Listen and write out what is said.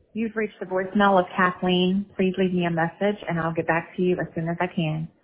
You've reached the voicemail of Kathleen. Please leave me a message and I'll get back to you as soon as I can.